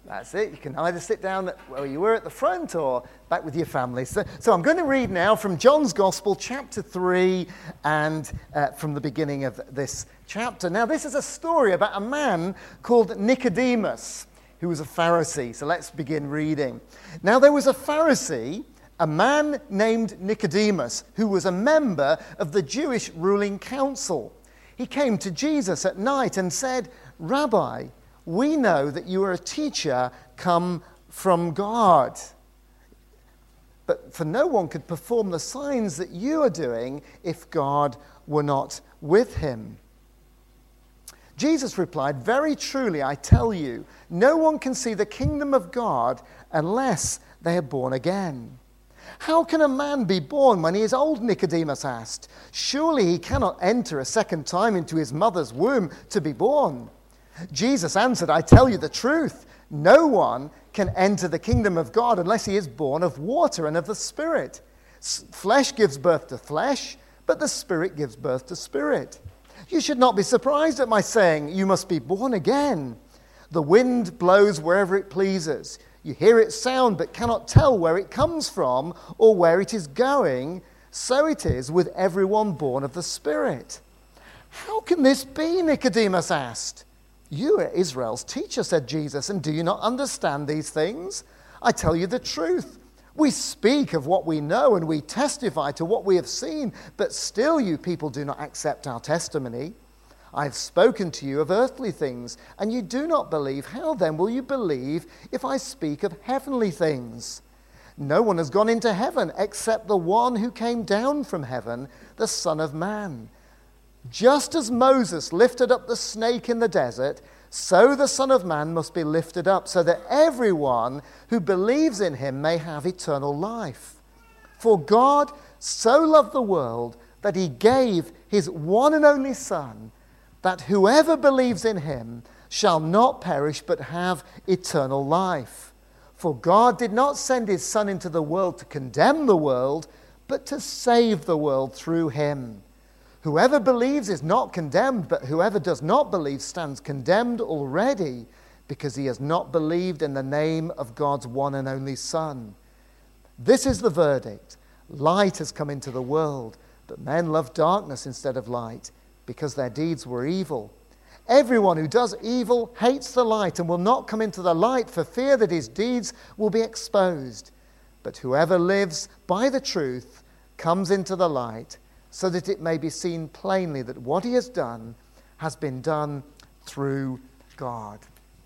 That's it. You can either sit down where you were at the front or back with your family. So I'm going to read now from John's Gospel, chapter 3, and from the beginning of this chapter. Now, this is a story about a man called Nicodemus, who was a Pharisee. So let's begin reading. Now, there was a Pharisee, a man named Nicodemus, who was a member of the Jewish ruling council. He came to Jesus at night and said, "Rabbi, we know that you are a teacher come from God. For no one could perform the signs that you are doing if God were not with him." Jesus replied, "Very truly, I tell you, no one can see the kingdom of God unless they are born again." "How can a man be born when he is old?" Nicodemus asked. "Surely he cannot enter a second time into his mother's womb to be born." Jesus answered, "I tell you the truth. No one can enter the kingdom of God unless he is born of water and of the Spirit. Flesh gives birth to flesh, but the Spirit gives birth to spirit. You should not be surprised at my saying, 'You must be born again.' The wind blows wherever it pleases. You hear its sound but cannot tell where it comes from or where it is going. So it is with everyone born of the Spirit." "How can this be?" Nicodemus asked. "You are Israel's teacher," said Jesus, "and do you not understand these things? I tell you the truth. We speak of what we know and we testify to what we have seen, but still you people do not accept our testimony. I have spoken to you of earthly things, and you do not believe. How then will you believe if I speak of heavenly things? No one has gone into heaven except the one who came down from heaven, the Son of Man. Just as Moses lifted up the snake in the desert, so the Son of Man must be lifted up, so that everyone who believes in him may have eternal life. For God so loved the world that he gave his one and only Son, that whoever believes in him shall not perish but have eternal life. For God did not send his Son into the world to condemn the world, but to save the world through him. Whoever believes is not condemned, but whoever does not believe stands condemned already, because he has not believed in the name of God's one and only Son. This is the verdict. Light has come into the world, but men love darkness instead of light, because their deeds were evil. Everyone who does evil hates the light and will not come into the light for fear that his deeds will be exposed. But whoever lives by the truth comes into the light, so that it may be seen plainly that what he has done has been done through God.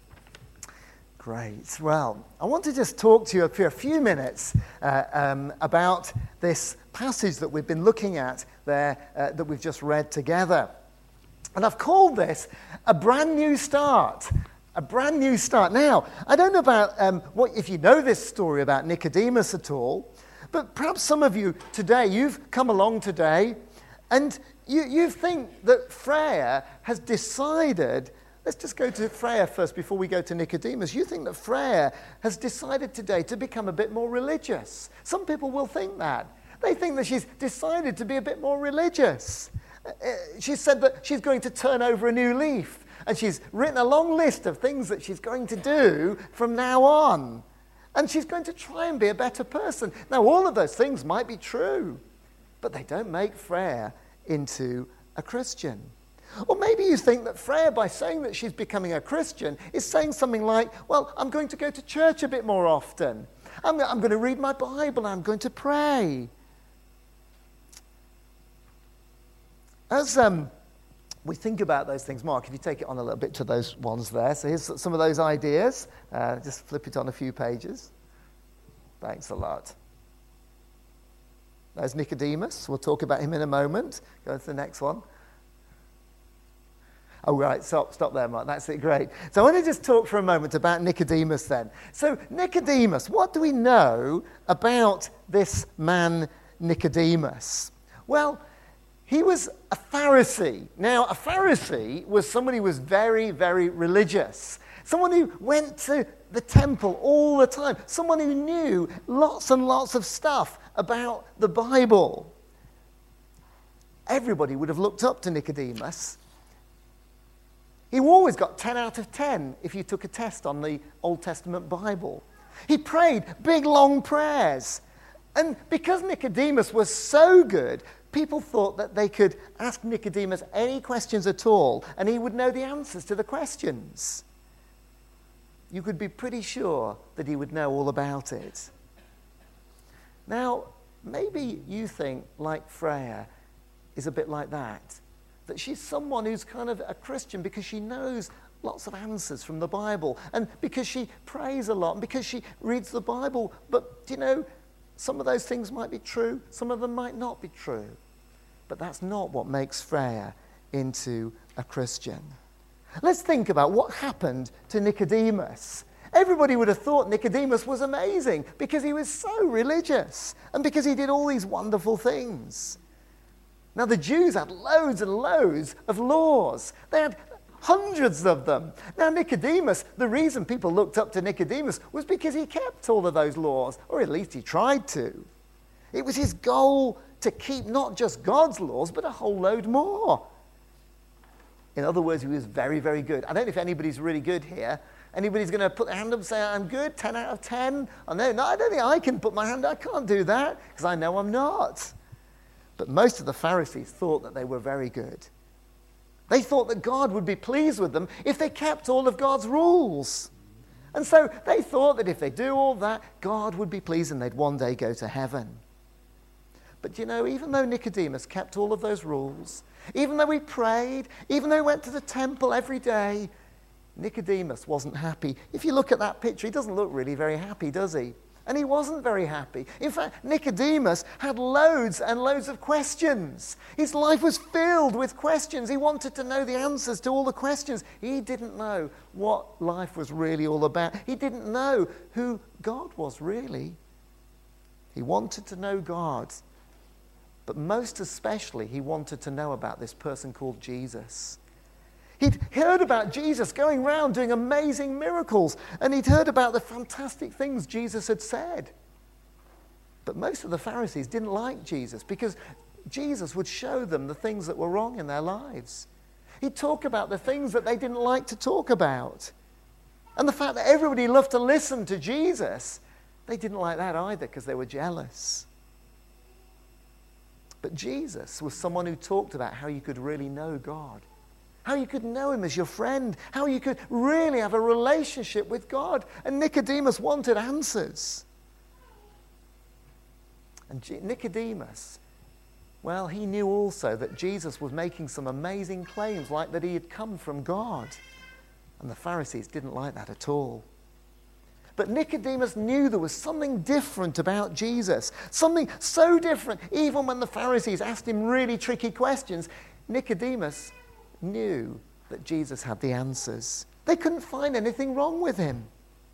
Great. Well, I want to just talk to you for a few minutes about this passage that we've been looking at there, that we've just read together. And I've called this a brand new start. A brand new start. Now, I don't know about if you know this story about Nicodemus at all, but perhaps some of you today, you've come along today, and you think that Freya has decided. Let's just go to Freya first before we go to Nicodemus. You think that Freya has decided today to become a bit more religious. Some people will think that. They think that she's decided to be a bit more religious. She said that she's going to turn over a new leaf, and she's written a long list of things that she's going to do from now on. And she's going to try and be a better person. Now, all of those things might be true, but they don't make Freya into a Christian. Or maybe you think that Freya, by saying that she's becoming a Christian, is saying something like, well, I'm going to go to church a bit more often. I'm going to read my Bible. I'm going to pray. As we think about those things, Mark, if you take it on a little bit to those ones there. So here's some of those ideas. Just flip it on a few pages. Thanks a lot. There's Nicodemus. We'll talk about him in a moment. Go to the next one. Oh, right, stop there, Mark. That's it, great. So I want to just talk for a moment about Nicodemus then. So Nicodemus, what do we know about this man Nicodemus? Well, he was a Pharisee. Now, a Pharisee was somebody who was very, very religious. Someone who went to the temple all the time. Someone who knew lots and lots of stuff about the Bible. Everybody would have looked up to Nicodemus. He always got 10 out of 10 if you took a test on the Old Testament Bible. He prayed big, long prayers. And because Nicodemus was so good, people thought that they could ask Nicodemus any questions at all, and he would know the answers to the questions. You could be pretty sure that he would know all about it. Now, maybe you think, like Freya, is a bit like that she's someone who's kind of a Christian because she knows lots of answers from the Bible, and because she prays a lot, and because she reads the Bible. But, some of those things might be true, some of them might not be true. But that's not what makes Freya into a Christian. Let's think about what happened to Nicodemus. Everybody would have thought Nicodemus was amazing because he was so religious and because he did all these wonderful things. Now, the Jews had loads and loads of laws. They had hundreds of them. Now, Nicodemus, the reason people looked up to Nicodemus was because he kept all of those laws, or at least he tried to. It was his goal to keep not just God's laws, but a whole load more. In other words, he was very, very good. I don't know if anybody's really good here. Anybody's going to put their hand up and say, I'm good, 10 out of 10? No, I don't think I can put my hand up. I can't do that because I know I'm not. But most of the Pharisees thought that they were very good. They thought that God would be pleased with them if they kept all of God's rules. And so they thought that if they do all that, God would be pleased and they'd one day go to heaven. But even though Nicodemus kept all of those rules, even though he prayed, even though he went to the temple every day, Nicodemus wasn't happy. If you look at that picture, he doesn't look really very happy, does he? And he wasn't very happy. In fact, Nicodemus had loads and loads of questions. His life was filled with questions. He wanted to know the answers to all the questions. He didn't know what life was really all about. He didn't know who God was really. He wanted to know God. But most especially, he wanted to know about this person called Jesus. He'd heard about Jesus going around doing amazing miracles, and he'd heard about the fantastic things Jesus had said. But most of the Pharisees didn't like Jesus because Jesus would show them the things that were wrong in their lives. He'd talk about the things that they didn't like to talk about. And the fact that everybody loved to listen to Jesus, they didn't like that either because they were jealous. But Jesus was someone who talked about how you could really know God. How you could know him as your friend. How you could really have a relationship with God. And Nicodemus wanted answers. And Nicodemus, well, he knew also that Jesus was making some amazing claims, like that he had come from God. And the Pharisees didn't like that at all. But Nicodemus knew there was something different about Jesus. Something so different, even when the Pharisees asked him really tricky questions, Nicodemus knew that Jesus had the answers. They couldn't find anything wrong with him.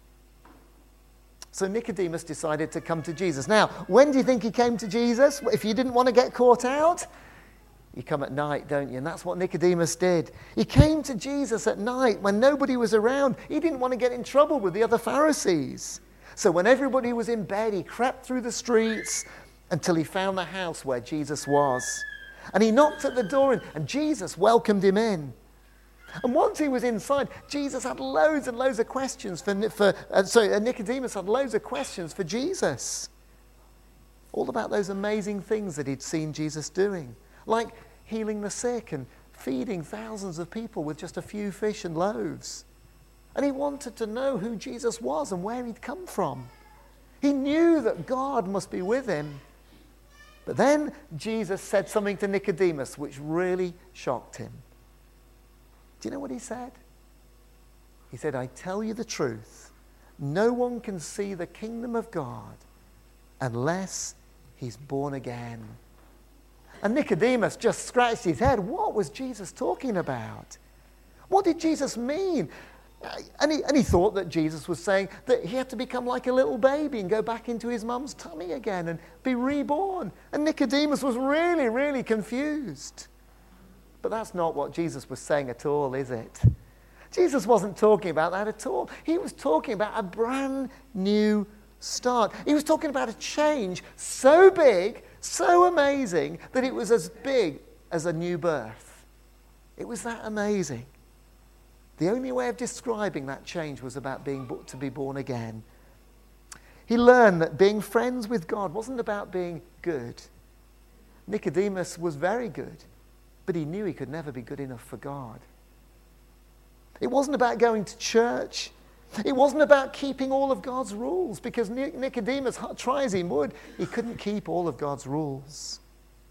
So Nicodemus decided to come to Jesus. Now, when do you think he came to Jesus? If you didn't want to get caught out, you come at night, don't you? And that's what Nicodemus did. He came to Jesus at night when nobody was around. He didn't want to get in trouble with the other Pharisees. So when everybody was in bed, he crept through the streets until he found the house where Jesus was. And he knocked at the door, and Jesus welcomed him in. And once he was inside, Jesus had loads and loads of questions Nicodemus had loads of questions for Jesus. All about those amazing things that he'd seen Jesus doing, like healing the sick and feeding thousands of people with just a few fish and loaves. And he wanted to know who Jesus was and where he'd come from. He knew that God must be with him. But then Jesus said something to Nicodemus which really shocked him. Do you know what he said? He said, I tell you the truth, no one can see the kingdom of God unless he's born again. And Nicodemus just scratched his head. What was Jesus talking about? What did Jesus mean? And he thought that Jesus was saying that he had to become like a little baby and go back into his mum's tummy again and be reborn. And Nicodemus was really, really confused. But that's not what Jesus was saying at all, is it? Jesus wasn't talking about that at all. He was talking about a brand new start. He was talking about a change so big, so amazing, that it was as big as a new birth. It was that amazing. The only way of describing that change was about to be born again. He learned that being friends with God wasn't about being good. Nicodemus was very good, but he knew he could never be good enough for God. It wasn't about going to church. It wasn't about keeping all of God's rules, because Nicodemus, try as he would, he couldn't keep all of God's rules.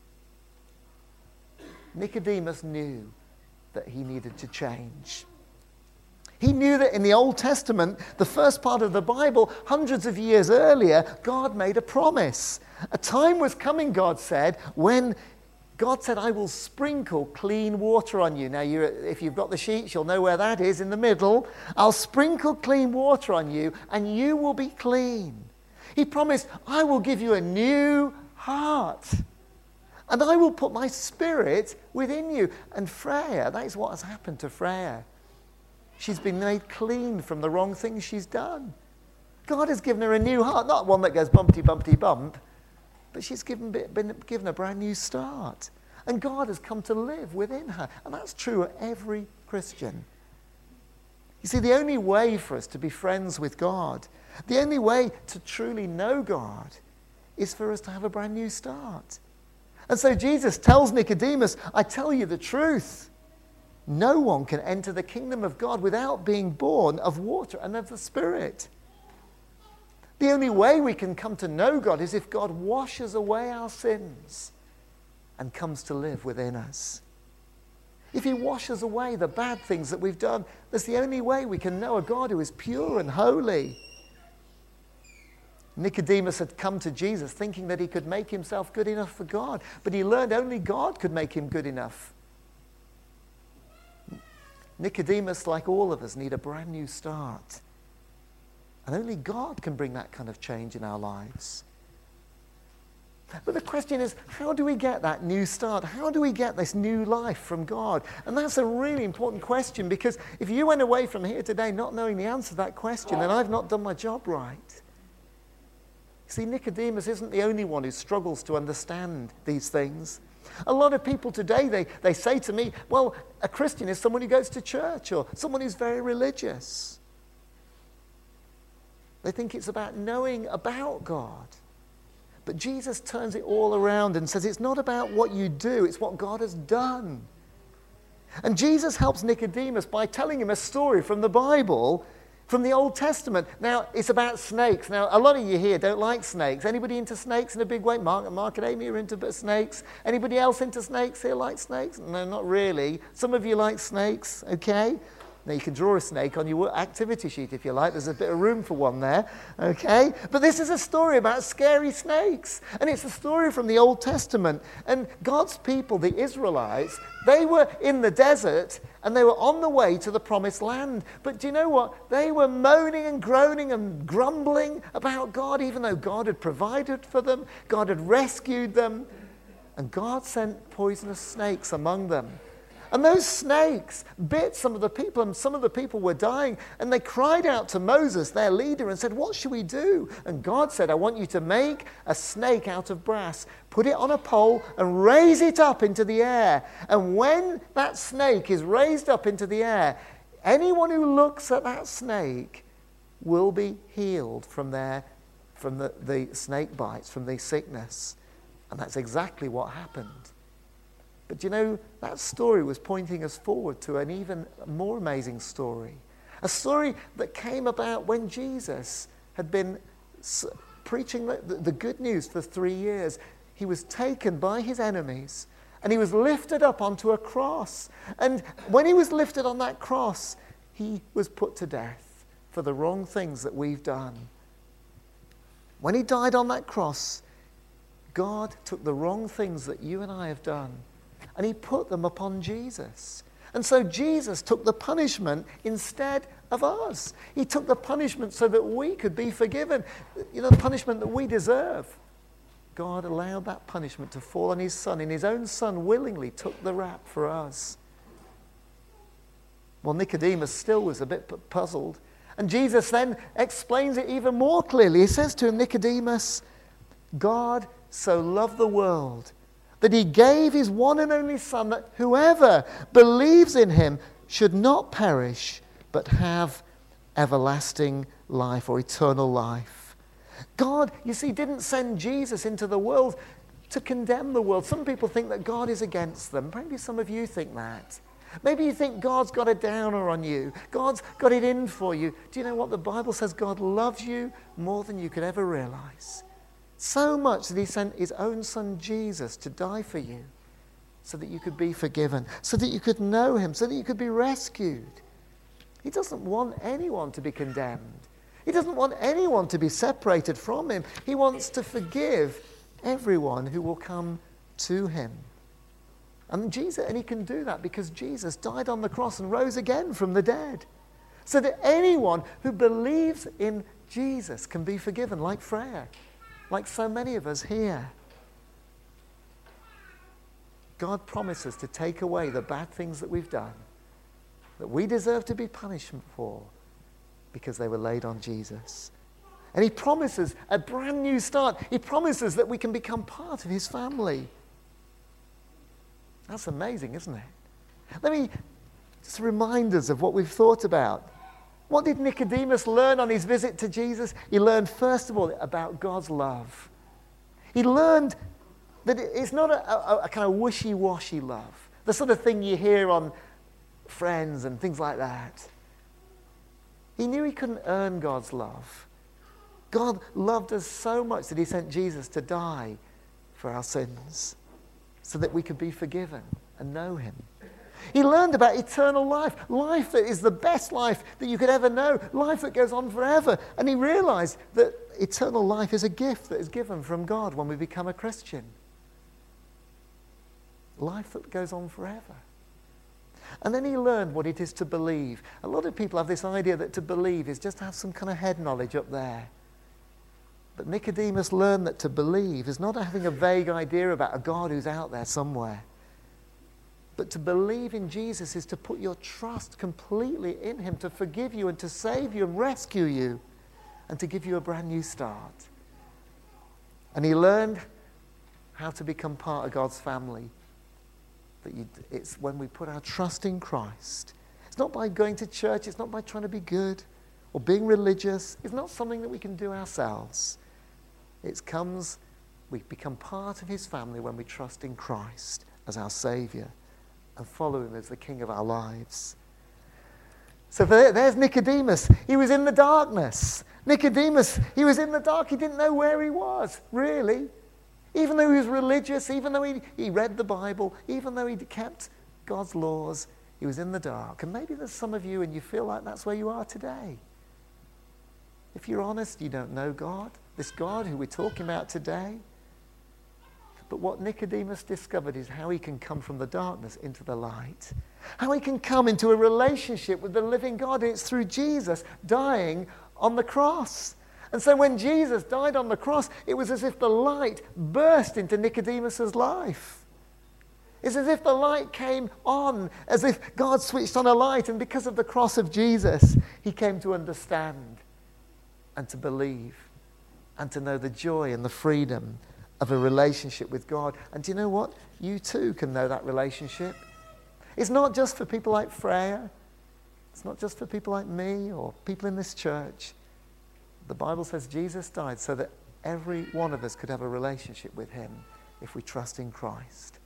Nicodemus knew that he needed to change. He knew that in the Old Testament, the first part of the Bible, hundreds of years earlier, God made a promise. A time was coming, God said, when God said, I will sprinkle clean water on you. Now, if you've got the sheets, you'll know where that is, in the middle. I'll sprinkle clean water on you, and you will be clean. He promised, I will give you a new heart, and I will put my spirit within you. And Freya, that is what has happened to Freya. She's been made clean from the wrong things she's done. God has given her a new heart, not one that goes bumpty, bumpty, bump, but she's been given a brand new start. And God has come to live within her. And that's true of every Christian. You see, the only way for us to be friends with God, the only way to truly know God, is for us to have a brand new start. And so Jesus tells Nicodemus, I tell you the truth. No one can enter the kingdom of God without being born of water and of the Spirit. The only way we can come to know God is if God washes away our sins and comes to live within us. If he washes away the bad things that we've done, that's the only way we can know a God who is pure and holy. Nicodemus had come to Jesus thinking that he could make himself good enough for God, but he learned only God could make him good enough. Nicodemus, like all of us, need a brand new start. And only God can bring that kind of change in our lives. But the question is, how do we get that new start? How do we get this new life from God? And that's a really important question, because if you went away from here today not knowing the answer to that question, then I've not done my job right. See, Nicodemus isn't the only one who struggles to understand these things. A lot of people today, they say to me, well, a Christian is someone who goes to church or someone who's very religious. They think it's about knowing about God. But Jesus turns it all around and says it's not about what you do, it's what God has done. And Jesus helps Nicodemus by telling him a story from the Bible, from the Old Testament. Now, it's about snakes. Now, a lot of you here don't like snakes. Anybody into snakes in a big way? Mark and Amy are into snakes. Anybody else into snakes here like snakes? No, not really. Some of you like snakes, okay? Now, you can draw a snake on your activity sheet if you like. There's a bit of room for one there, okay? But this is a story about scary snakes. And it's a story from the Old Testament. And God's people, the Israelites, they were in the desert and they were on the way to the promised land. But do you know what? They were moaning and groaning and grumbling about God, even though God had provided for them, God had rescued them, and God sent poisonous snakes among them. And those snakes bit some of the people, and some of the people were dying. And they cried out to Moses, their leader, and said, what should we do? And God said, I want you to make a snake out of brass, put it on a pole, and raise it up into the air. And when that snake is raised up into the air, anyone who looks at that snake will be healed from the snake bites, from the sickness. And that's exactly what happened. But you know, that story was pointing us forward to an even more amazing story. A story that came about when Jesus had been preaching the good news for 3 years. He was taken by his enemies and he was lifted up onto a cross. And when he was lifted on that cross, he was put to death for the wrong things that we've done. When he died on that cross, God took the wrong things that you and I have done, and he put them upon Jesus. And so Jesus took the punishment instead of us. He took the punishment so that we could be forgiven. You know, the punishment that we deserve. God allowed that punishment to fall on his Son, and his own Son willingly took the rap for us. Well, Nicodemus still was a bit puzzled. And Jesus then explains it even more clearly. He says to him, Nicodemus, God so loved the world that he gave his one and only Son, that whoever believes in him should not perish, but have everlasting life or eternal life. God, you see, didn't send Jesus into the world to condemn the world. Some people think that God is against them. Maybe some of you think that. Maybe you think God's got a downer on you. God's got it in for you. Do you know what? The Bible says God loves you more than you could ever realize. So much that he sent his own son Jesus to die for you so that you could be forgiven, so that you could know him, so that you could be rescued. He doesn't want anyone to be condemned. He doesn't want anyone to be separated from him. He wants to forgive everyone who will come to him. And he can do that because Jesus died on the cross and rose again from the dead. So that anyone who believes in Jesus can be forgiven, like Freya, like so many of us here. God promises to take away the bad things that we've done, that we deserve to be punished for, because they were laid on Jesus. And he promises a brand new start. He promises that we can become part of his family. That's amazing, isn't it? Let me just remind us of what we've thought about. What did Nicodemus learn on his visit to Jesus? He learned, first of all, about God's love. He learned that it's not a kind of wishy-washy love, the sort of thing you hear on Friends and things like that. He knew he couldn't earn God's love. God loved us so much that he sent Jesus to die for our sins so that we could be forgiven and know him. He learned about eternal life, life that is the best life that you could ever know, life that goes on forever. And he realized that eternal life is a gift that is given from God when we become a Christian. Life that goes on forever. And then he learned what it is to believe. A lot of people have this idea that to believe is just to have some kind of head knowledge up there. But Nicodemus learned that to believe is not having a vague idea about a God who's out there somewhere. But to believe in Jesus is to put your trust completely in him, to forgive you and to save you and rescue you and to give you a brand new start. And he learned how to become part of God's family. It's when we put our trust in Christ. It's not by going to church. It's not by trying to be good or being religious. It's not something that we can do ourselves. We become part of his family when we trust in Christ as our Saviour and follow him as the King of our lives. So there's Nicodemus. He was in the darkness. Nicodemus, he was in the dark. He didn't know where he was, really. Even though he was religious, even though he read the Bible, even though he kept God's laws, he was in the dark. And maybe there's some of you and you feel like that's where you are today. If you're honest, you don't know God, this God who we're talking about today. But what Nicodemus discovered is how he can come from the darkness into the light. How he can come into a relationship with the living God. And it's through Jesus dying on the cross. And so when Jesus died on the cross, it was as if the light burst into Nicodemus's life. It's as if the light came on, as if God switched on a light, and because of the cross of Jesus, he came to understand and to believe and to know the joy and the freedom of a relationship with God. And do you know what? You too can know that relationship. It's not just for people like Freya. It's not just for people like me or people in this church. The Bible says Jesus died so that every one of us could have a relationship with him if we trust in Christ.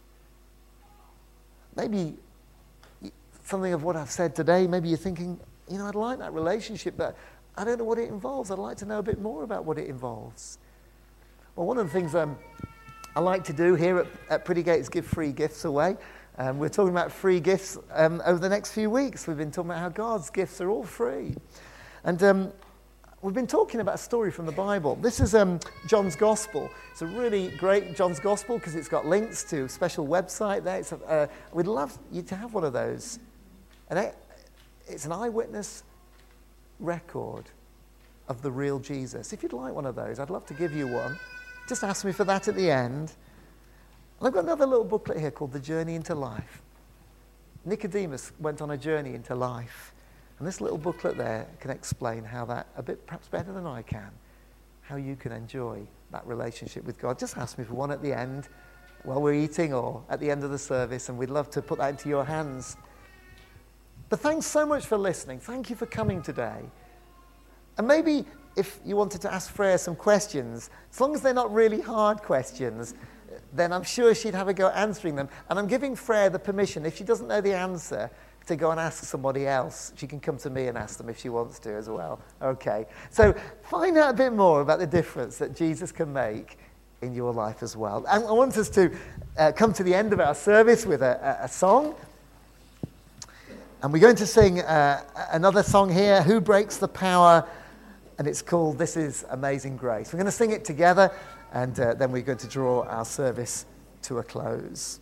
Maybe something of what I've said today, maybe you're thinking, I'd like that relationship, but I don't know what it involves. I'd like to know a bit more about what it involves. Well, one of the things I like to do here at Pretty Gate is give free gifts away. We're talking about free gifts over the next few weeks. We've been talking about how God's gifts are all free. And we've been talking about a story from the Bible. This is John's Gospel. It's a really great John's Gospel because it's got links to a special website there. We'd love you to have one of those. And it's an eyewitness record of the real Jesus. If you'd like one of those, I'd love to give you one. Just ask me for that at the end. And I've got another little booklet here called The Journey into Life. Nicodemus went on a journey into life. And this little booklet there can explain how that, a bit perhaps better than I can, how you can enjoy that relationship with God. Just ask me for one at the end while we're eating or at the end of the service, and we'd love to put that into your hands. But thanks so much for listening. Thank you for coming today. And maybe if you wanted to ask Freya some questions, as long as they're not really hard questions, then I'm sure she'd have a go at answering them. And I'm giving Freya the permission, if she doesn't know the answer, to go and ask somebody else. She can come to me and ask them if she wants to as well. Okay. So find out a bit more about the difference that Jesus can make in your life as well. And I want us to come to the end of our service with a song. And we're going to sing another song here, Who Breaks the Power? And it's called This Is Amazing Grace. We're going to sing it together, and then we're going to draw our service to a close.